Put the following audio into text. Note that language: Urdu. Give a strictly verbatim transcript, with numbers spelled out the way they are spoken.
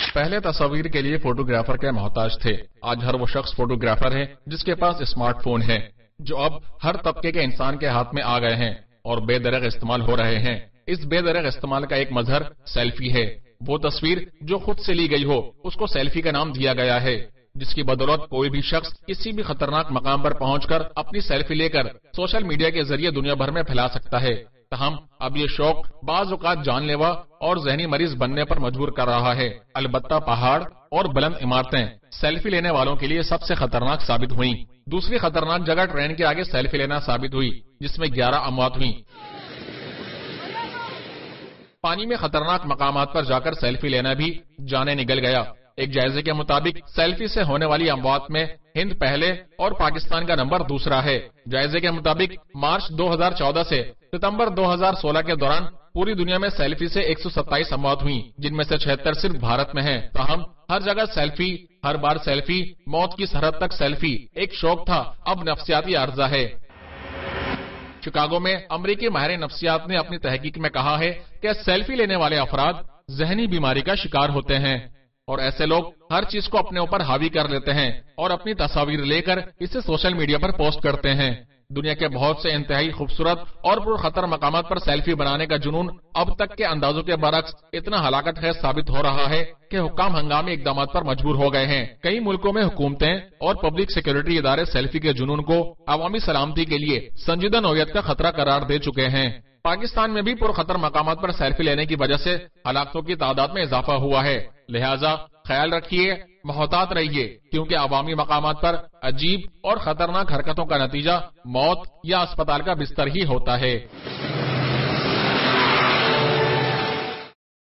پہلے تصویر کے لیے فوٹوگرافر کے محتاج تھے. آج ہر وہ شخص فوٹوگرافر ہے جس کے پاس اسمارٹ فون ہے جو اب ہر طبقے کے انسان کے ہاتھ میں آ گئے ہیں اور بے درغ استعمال ہو رہے ہیں. اس بے درغ استعمال کا ایک مظہر سیلفی ہے. وہ تصویر جو خود سے لی گئی ہو اس کو سیلفی کا نام دیا گیا ہے، جس کی بدولت کوئی بھی شخص کسی بھی خطرناک مقام پر پہنچ کر اپنی سیلفی لے کر سوشل میڈیا کے ذریعے دنیا بھر میں پھیلا سکتا ہے. تاہم اب یہ شوق بعض اوقات جان لیوا اور ذہنی مریض بننے پر مجبور کر رہا ہے. البتہ پہاڑ اور بلند عمارتیں سیلفی لینے والوں کے لیے سب سے خطرناک ثابت ہوئیں. دوسری خطرناک جگہ ٹرین کے آگے سیلفی لینا ثابت ہوئی جس میں گیارہ اموات ہوئی. پانی میں خطرناک مقامات پر جا کر سیلفی لینا بھی جانیں نگل گیا. ایک جائزے کے مطابق سیلفی سے ہونے والی اموات میں ہند پہلے اور پاکستان کا نمبر دوسرا ہے. جائزے کے مطابق مارچ دو ہزار چودہ سے ستمبر دو ہزار سولہ کے دوران پوری دنیا میں سیلفی سے ایک سو ستائیس اموات ہوئی، جن میں سے چھہتر صرف بھارت میں ہیں. تاہم ہر جگہ سیلفی، ہر بار سیلفی، موت کی سرحد تک سیلفی ایک شوق تھا، اب نفسیاتی عارضہ ہے. شکاگو میں امریکی ماہر نفسیات نے اپنی تحقیق میں کہا ہے کہ سیلفی لینے والے افراد ذہنی بیماری کا شکار ہوتے ہیں اور ایسے لوگ ہر چیز کو اپنے اوپر حاوی کر لیتے ہیں اور اپنی تصاویر لے کر اسے سوشل میڈیا پر پوسٹ کرتے ہیں. دنیا کے بہت سے انتہائی خوبصورت اور پرخطر مقامات پر سیلفی بنانے کا جنون اب تک کے اندازوں کے برعکس اتنا ہلاکت خیز ثابت ہو رہا ہے کہ حکام ہنگامی اقدامات پر مجبور ہو گئے ہیں. کئی ملکوں میں حکومتیں اور پبلک سیکورٹی ادارے سیلفی کے جنون کو عوامی سلامتی کے لیے سنجیدہ نوعیت کا خطرہ قرار دے چکے ہیں. پاکستان میں بھی پرخطر مقامات پر سیلفی لینے کی وجہ سے ہلاکتوں کی تعداد میں اضافہ ہوا ہے. لہٰذا خیال رکھیے، محتاط رہیے، کیونکہ عوامی مقامات پر عجیب اور خطرناک حرکتوں کا نتیجہ موت یا اسپتال کا بستر ہی ہوتا ہے.